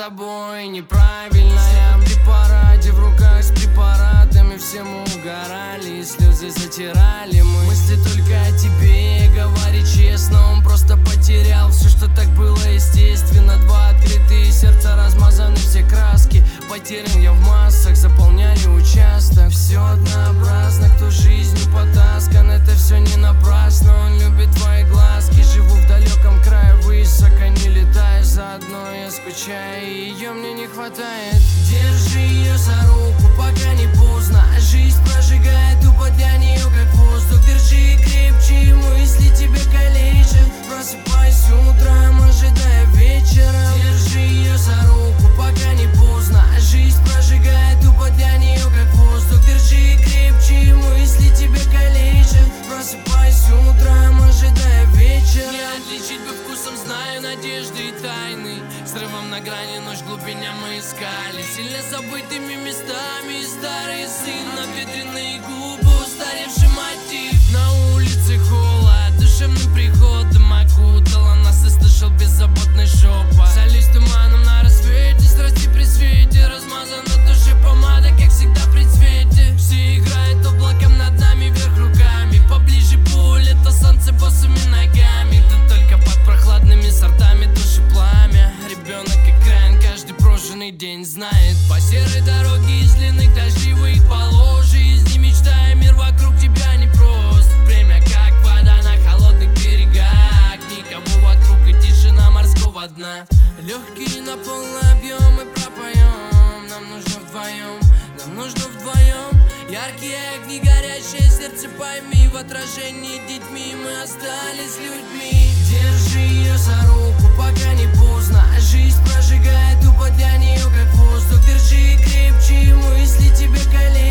тобой неправильная. В препарате в руках с препаратами, все мы угорали и слезы затирали. Мы мысли только о тебе, говори честно, он просто потерял все, что так было естественно. Два открытые сердца, размазаны все краски. Потерян я в массах, заполняли участок. Все однообразно, кто жизнью потаскан, это все не напрасно. Он любит твои глазки, живу в далеком крае, высоко не летаю. Заодно я скучаю, и ее мне не хватает. Держи ее за руку, пока не поздно. Жизнь прожигает, тупо для нее как воздух. Держи крепче, мысли тебе калечат. Просыпайся утром, ожидая вечера. Держи ее за руку, пока не поздно. Жизнь прожигает, тупо для нее как воздух. Держи крепче, мысли тебе калечат. Просыпайся утром, ожидая вечера. Не отличить бы вкусом, знаю надежды и тайны. Срывом на грани, ночь в глубине мы искали. Сильно забытыми местами и старый сын. Обветренные губы, устаревший мотив. На улице холод, душевным приходом окутала нас и слышал беззаботный шепот. Солюсь туманом на рассвете, страсти при свете. Размазана душе помада, как всегда при цвете. Все играет облаком над нами, вверх руками. Поближе пуля, то солнце босыми ногами. Ты только под прохладными сортами души пламя. Ребенок экран, каждый прожженный день знает. По серой дороге из длинных дождевых полос. Жизни мечтая, мир вокруг тебя непрост. Время как вода на холодных берегах. Никого вокруг и тишина морского дна. Легкие на полный объем мы пропоем. Нам нужно вдвоем, нам нужно вдвоем. Яркие огни, горящее сердце, пойми. В отражении детьми мы остались людьми. Держи ее за руку, пока не поздно. Жизнь прожигает, тупо для нее как воздух. Держи крепче, мысли тебе калечат.